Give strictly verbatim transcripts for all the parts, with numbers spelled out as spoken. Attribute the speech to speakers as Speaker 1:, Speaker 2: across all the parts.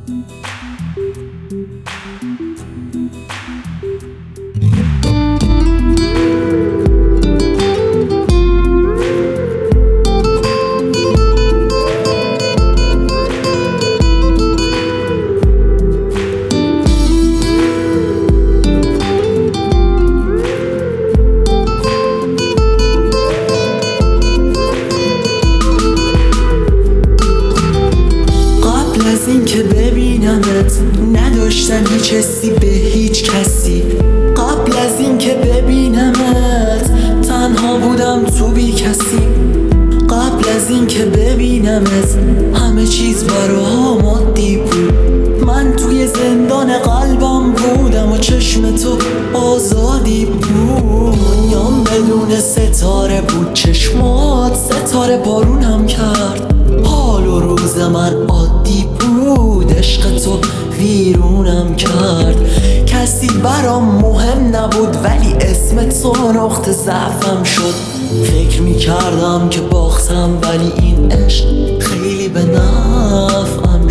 Speaker 1: از این که ببینمت نداشتم هیچ حسی به هیچ کسی. قبل از این که ببینمت تنها بودم تو بی کسی. قبل از این که ببینمت همه چیز برام عادی بود. من توی زندان قلبم بودم و چشم تو آزادی بود. دنیام بدون ستاره بود، چشمات ستاره بارونم کرد. حال و روز من عادی بود، عشق تو ویرونم کرد. کسی برام مهم نبود ولی اسم تو نقطه ضعفم شد. فکر میکردم که باختم ولی این عشق خیلی به نفعم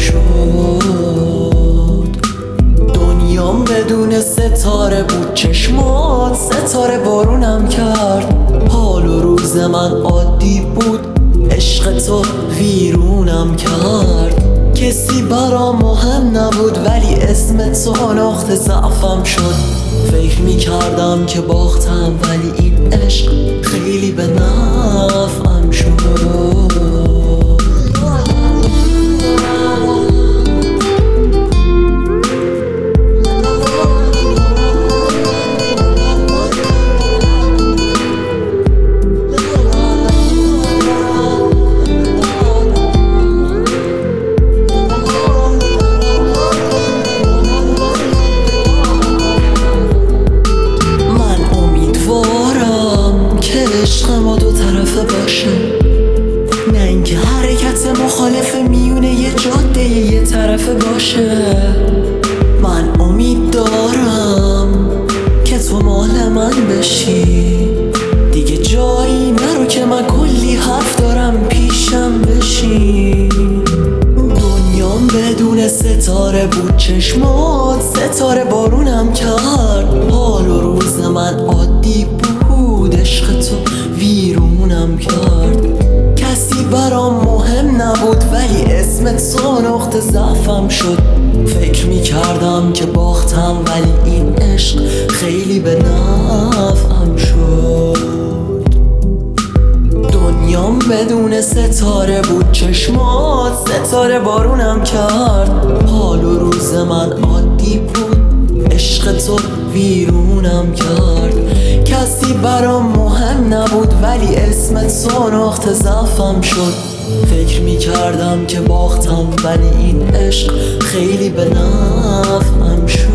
Speaker 1: شد. دنیام بدون ستاره بود، چشمات ستاره بارونم کرد. حال و روز من عادی بود، عشق تو ویرونم کرد. کسی برام مهم نبود ولی اسم تو نقطه ضعفم شد. فکر میکردم که باختم ولی این عشق خیلی به نفعم شد. عشق ما دو طرفه باشه، نه اینکه حرکت مخالف میونه یه جاده یه طرفه باشه. من امید دارم که تو مال من بشی، دیگه جایی نرو که من کلی حرف دارم پیشم بشی. دنیام بدون ستاره بود، چشمات ستاره بارونم کرد. حال و روز من عادی بود، عشق تو ویرونم کرد. کسی برام مهم نبود ولی اسم تو نقطه ضعفم شد. فکر میکردم که باختم ولی این عشق خیلی به نفعم شد. دنیام بدون ستاره بود، چشمات ستاره بارونم کرد. حال و روز من عادی بود، عشق تو ویرونم کرد. کسی برام مهم نبود ولی اسم تو نقطه ضعفم شد. فکر میکردم که باختم ولی این عشق خیلی به نفعم شد.